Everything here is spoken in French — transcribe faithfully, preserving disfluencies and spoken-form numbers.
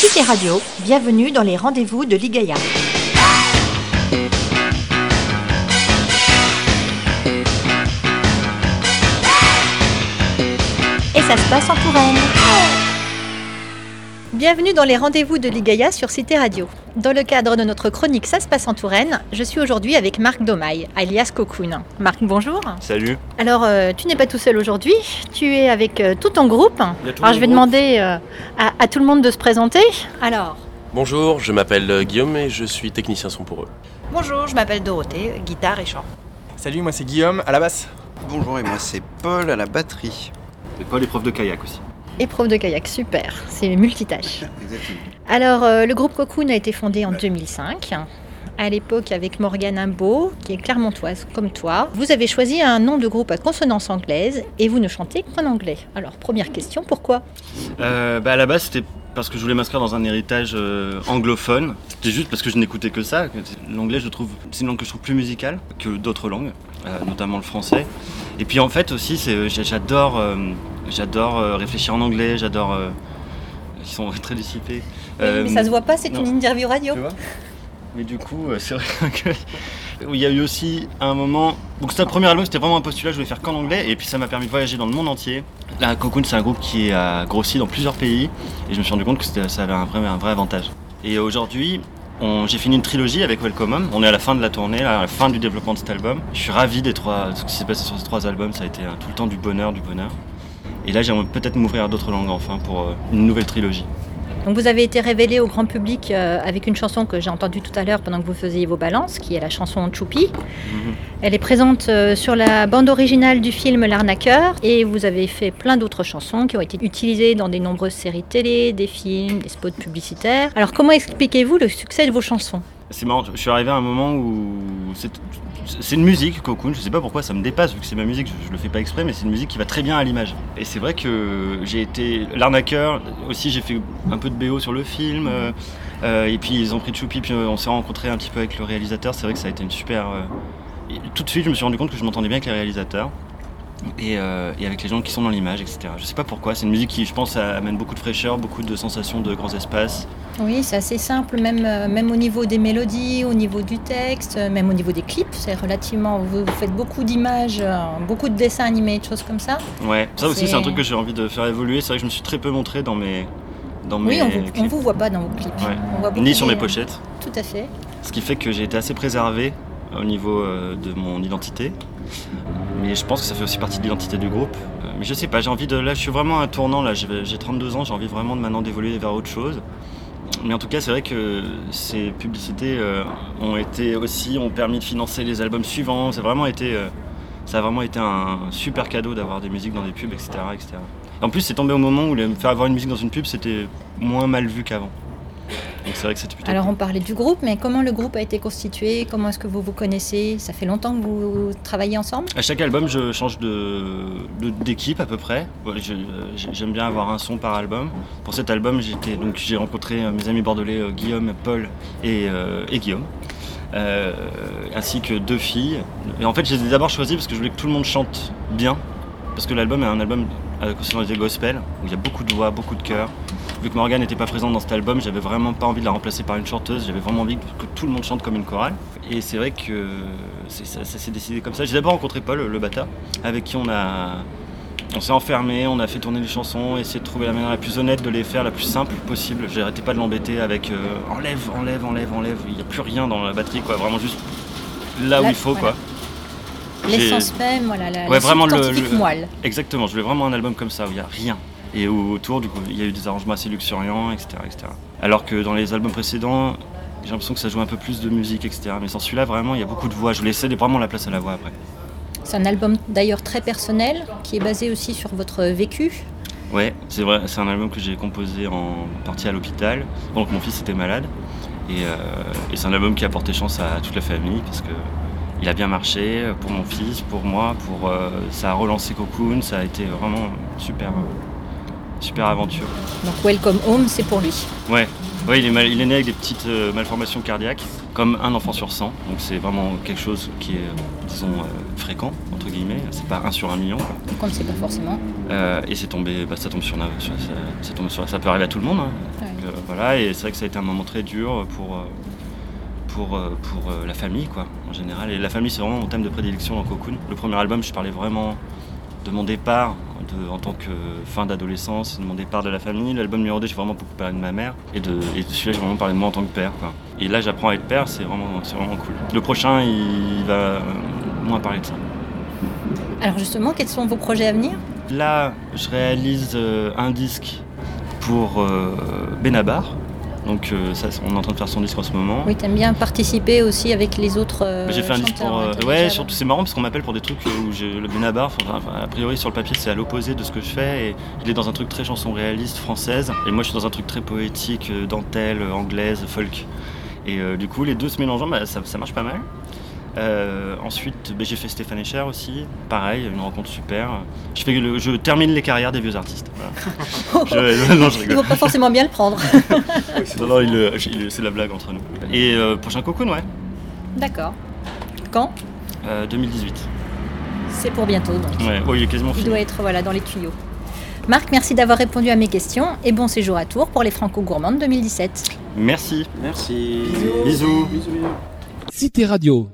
Cité Radio, bienvenue dans les rendez-vous de Ligaya. Et ça se passe en Touraine. Bienvenue dans les rendez-vous de Ligaya sur Cité Radio. Dans le cadre de notre chronique Ça se passe en Touraine, je suis aujourd'hui avec Marc Domaille, alias Cocoon. Marc, bonjour. Salut. Alors, euh, tu n'es pas tout seul aujourd'hui, tu es avec euh, tout ton groupe. Alors, je vais groupe. demander euh, à, à tout le monde de se présenter. Alors, Bonjour, je m'appelle Guillaume et je suis technicien son pour eux. Bonjour, je m'appelle Dorothée, guitare et chant. Salut, moi c'est Guillaume, à la basse. Bonjour, et moi c'est Paul à la batterie. Et Paul, épreuve de kayak aussi. épreuve de kayak, super, c'est multitâche. Exactement. Alors, euh, le groupe Cocoon a été fondé en deux mille cinq, à l'époque avec Morgane Imbeau, qui est clermontoise comme toi. Vous avez choisi un nom de groupe à consonance anglaise et vous ne chantez qu'en anglais. Alors, première question, pourquoi ? Euh, bah à la base, c'était parce que je voulais m'inscrire dans un héritage euh, anglophone. C'était juste parce que je n'écoutais que ça. L'anglais, je trouve, c'est une langue que je trouve plus musicale que d'autres langues, euh, notamment le français. Et puis en fait aussi, c'est, j'adore, euh, j'adore euh, réfléchir en anglais, j'adore... Euh, ils sont très dissipés. Euh, Mais ça se voit pas, c'est non. une interview radio. Tu vois ? Mais du coup, euh, c'est vrai que... Il y a eu aussi un moment... Donc c'était le premier album, c'était vraiment un postulat, je voulais faire qu'en anglais. Et puis ça m'a permis de voyager dans le monde entier. Là, Cocoon, c'est un groupe qui a grossi dans plusieurs pays. Et je me suis rendu compte que c'était, ça avait un vrai, un vrai avantage. Et aujourd'hui, on, j'ai fini une trilogie avec Welcome Home. On est à la fin de la tournée, là, à la fin du développement de cet album. Je suis ravi des trois, de ce qui s'est passé sur ces trois albums. Ça a été euh, tout le temps du bonheur, du bonheur. Et là, j'aimerais peut-être m'ouvrir à d'autres langues enfin pour euh, une nouvelle trilogie. Donc vous avez été révélé au grand public euh, avec une chanson que j'ai entendue tout à l'heure pendant que vous faisiez vos balances, qui est la chanson Choupi. Mm-hmm. Elle est présente euh, sur la bande originale du film L'Arnaqueur et vous avez fait plein d'autres chansons qui ont été utilisées dans des nombreuses séries télé, des films, des spots publicitaires. Alors comment expliquez-vous le succès de vos chansons ? C'est marrant, je suis arrivé à un moment où c'est, c'est une musique, Cocoon, je sais pas pourquoi ça me dépasse vu que c'est ma musique, je, je le fais pas exprès, mais c'est une musique qui va très bien à l'image. Et c'est vrai que j'ai été L'Arnaqueur, aussi j'ai fait un peu de B O sur le film, euh, euh, et puis ils ont pris Choupi, puis on s'est rencontré un petit peu avec le réalisateur, c'est vrai que ça a été une super... Euh, et tout de suite je me suis rendu compte que je m'entendais bien avec les réalisateurs. Et, euh, et avec les gens qui sont dans l'image, et cetera. Je sais pas pourquoi, c'est une musique qui, je pense, amène beaucoup de fraîcheur, beaucoup de sensations de grands espaces. Oui, c'est assez simple, même, euh, même au niveau des mélodies, au niveau du texte, euh, même au niveau des clips. C'est relativement, vous, vous faites beaucoup d'images, euh, beaucoup de dessins animés, de choses comme ça. Ouais, ça aussi c'est... c'est un truc que j'ai envie de faire évoluer. C'est vrai que je me suis très peu montré dans mes, dans oui, mes on vous, clips. on vous voit pas dans vos clips. Ouais. On voit Ni sur des... mes pochettes. Tout à fait. Ce qui fait que j'ai été assez préservé au niveau euh, de mon identité. Mais je pense que ça fait aussi partie de l'identité du groupe. Euh, mais je sais pas, j'ai envie de... Là, je suis vraiment à un tournant, là, j'ai, j'ai trente-deux ans, j'ai envie vraiment de maintenant d'évoluer vers autre chose. Mais en tout cas, c'est vrai que ces publicités euh, ont été aussi, ont permis de financer les albums suivants. Ça a vraiment été, euh, ça a vraiment été un super cadeau d'avoir des musiques dans des pubs, et cetera, et cetera. Et en plus, c'est tombé au moment où le faire avoir une musique dans une pub, c'était moins mal vu qu'avant. Donc c'est vrai que c'était plutôt... Alors on parlait du groupe, mais comment le groupe a été constitué ? Comment est-ce que vous vous connaissez ? Ça fait longtemps que vous travaillez ensemble ? À chaque album, je change de, de, d'équipe à peu près. Ouais, je, j'aime bien avoir un son par album. Pour cet album, j'étais, donc, j'ai rencontré mes amis bordelais euh, Guillaume, Paul et, euh, et Guillaume, euh, ainsi que deux filles. Et en fait, je les ai d'abord choisis parce que je voulais que tout le monde chante bien, parce que l'album est un album à consonance gospel, où il y a beaucoup de voix, beaucoup de chœurs. Vu que Morgane n'était pas présente dans cet album, j'avais vraiment pas envie de la remplacer par une chanteuse, j'avais vraiment envie que tout le monde chante comme une chorale. Et c'est vrai que c'est, ça, ça s'est décidé comme ça. J'ai d'abord rencontré Paul, le bâtard, avec qui on a... On s'est enfermé, on a fait tourner les chansons, essayé de trouver la manière la plus honnête de les faire, la plus simple possible. J'arrêtais pas de l'embêter avec euh, enlève, enlève, enlève, enlève, il n'y a plus rien dans la batterie, quoi, vraiment juste là où là, il faut, voilà. quoi. L'essence J'ai... même, voilà, la, ouais, la vraiment le, le... moelle. Exactement, je voulais vraiment un album comme ça, où il n'y a rien. Et autour, du coup, il y a eu des arrangements assez luxuriants, et cetera, et cetera. Alors que dans les albums précédents, j'ai l'impression que ça joue un peu plus de musique, et cetera. Mais sans celui-là, vraiment, il y a beaucoup de voix. Je voulais laisser vraiment la place à la voix après. C'est un album d'ailleurs très personnel, qui est basé aussi sur votre vécu. Ouais, c'est vrai, c'est un album que j'ai composé en partie à l'hôpital, pendant que mon fils était malade. Et, euh, et c'est un album qui a porté chance à toute la famille, parce que il a bien marché pour mon fils, pour moi, pour, euh, ça a relancé Cocoon, ça a été vraiment super... Super aventure. Donc Welcome Home, c'est pour lui. Ouais, Oui, il est, mal, il est né avec des petites euh, malformations cardiaques, comme un enfant sur cent. Donc c'est vraiment quelque chose qui est, euh, disons, euh, fréquent, entre guillemets. C'est pas un sur un million, quoi. Donc on ne sait pas forcément. Euh, et c'est tombé, bah, ça tombe sur, sur, ça, ça, tombe sur ça peut arriver à tout le monde. Hein. Ouais. Donc, euh, voilà, et c'est vrai que ça a été un moment très dur pour, euh, pour, euh, pour euh, la famille, quoi, en général. Et la famille, c'est vraiment mon thème de prédilection dans Cocoon. Le premier album, je parlais vraiment de mon départ de, en tant que fin d'adolescence, de mon départ de la famille. L'album numéro deux, j'ai vraiment beaucoup parlé de ma mère. Et de, et de celui-là, j'ai vraiment parlé de moi en tant que père, quoi. Et là, j'apprends à être père, c'est vraiment, c'est vraiment cool. Le prochain, il va moins parler de ça. Alors justement, quels sont vos projets à venir ? Là, je réalise euh, un disque pour euh, Benabar. Donc euh, ça, on est en train de faire son disque en ce moment. Oui, t'aimes bien participer aussi avec les autres euh, J'ai fait un disque pour... Euh, ouais, surtout c'est marrant parce qu'on m'appelle pour des trucs où j'ai le Benabar, enfin, a priori sur le papier c'est à l'opposé de ce que je fais. Et il est dans un truc très chanson réaliste, française. Et moi je suis dans un truc très poétique, euh, dentelle, anglaise, folk. Et euh, du coup les deux se mélangeant, bah, ça, ça marche pas mal. Euh, ensuite, bah, j'ai fait Stéphane Echer aussi, pareil, une rencontre super. Je, fais le, je termine les carrières des vieux artistes. Voilà. je, non, je rigole. Il ne faut pas forcément bien le prendre. non, non, il, il, c'est la blague entre nous. Et euh, prochain Cocoon, ouais. D'accord. Quand euh, deux mille dix-huit. C'est pour bientôt, donc. Ouais, oh, il est quasiment il fini. Il doit être voilà, dans les tuyaux. Marc, merci d'avoir répondu à mes questions et bon séjour à Tours pour les Franco Gourmandes deux mille dix-sept. Merci. Merci. Bisous. Bisous. Cité Radio.